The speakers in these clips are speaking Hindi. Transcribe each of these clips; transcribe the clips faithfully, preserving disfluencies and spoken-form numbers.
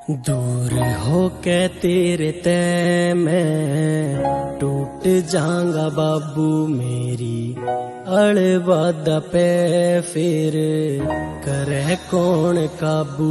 दूर हो के तेरे ते मैं टूट जाऊंगा बाबू, मेरी अड़बाद पे फिर करे कौन काबू।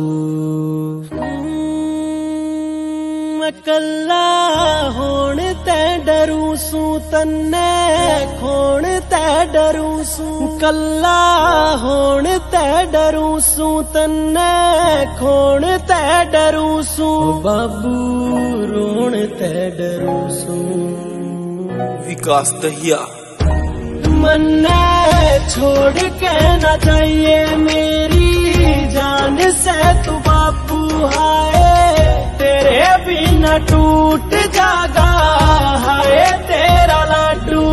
मैं कल्ला होण ते डरू सू, तन्ने खोण ते डरू सू। कल्ला होण ते डरू सू, तन्ने खोण ते डरू सू। बाबू रोण ते डरू सू। विकास दहिया। मन्ने छोड़ के न जाइए मेरी जान से तू बापू, हाय तेरे बिना टूट जागा, हाय तेरा लाडू।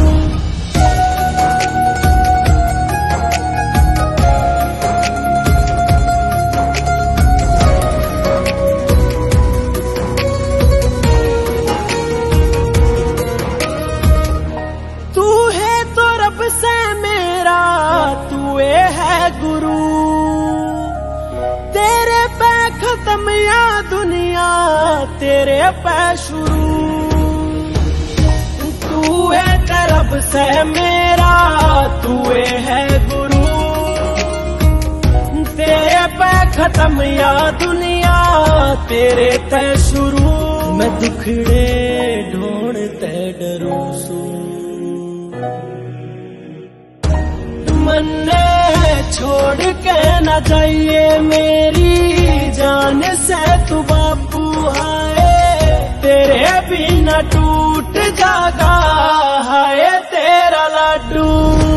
तू है तो रब से मेरा, तू है गुरु, तेरे पे खत्म या दुनिया तेरे पे शुरू। तू है रब से मेरा, तू है गुरु, तेरे पे खत्म या दुनिया तेरे पे शुरू। मैं दुखड़े ढूंढते डरू सू। मन्ने छोड़ के न जाइए मेरी जान से तू बापू, हाय तेरे बिना टूट जागा, हाय तेरा लाडू।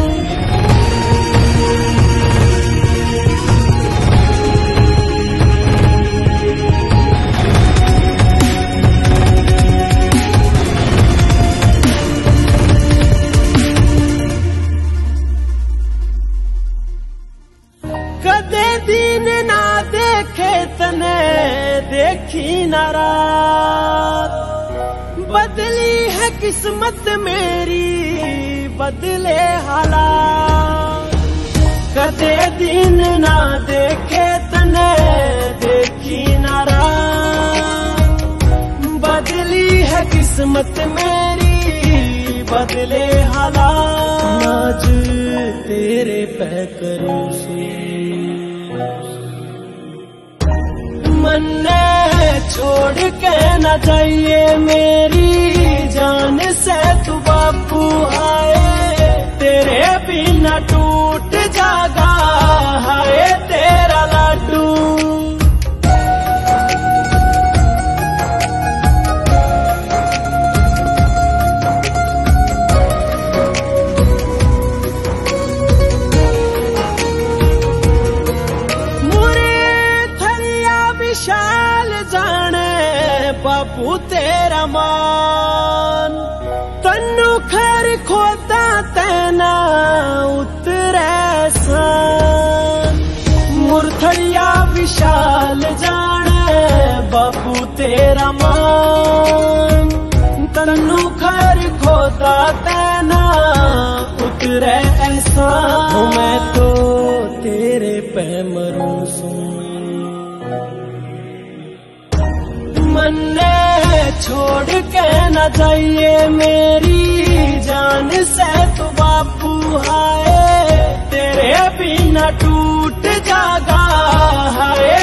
कदे दिन ना देखे तने देखी ना रात, बदली है किस्मत मेरी बदले हालात। कदे दिन ना देखे तने देखी ना रात, बदली है किस्मत मेरी बदले हालात। आज तेरे पे करूं से मन्ने छोड़ के न जाइए मेरी जान से तू बापू, हाय तेरे बिना टूट जागा, हाय तेरा लाडू। विशाल जाने बापू तेरा मान, तन्नू खर खोदा तेना उतरे सान। मुरथड़िया विशाल जाने बापू तेरा मान, तन्नू खर खोदा तेना उतरे एहसान। मैं तो तेरे पे मरूं सू। मन्ने छोड़ के न जाइए मेरी जान से तू बापू, हाय तेरे बिना टूट जागा, हाय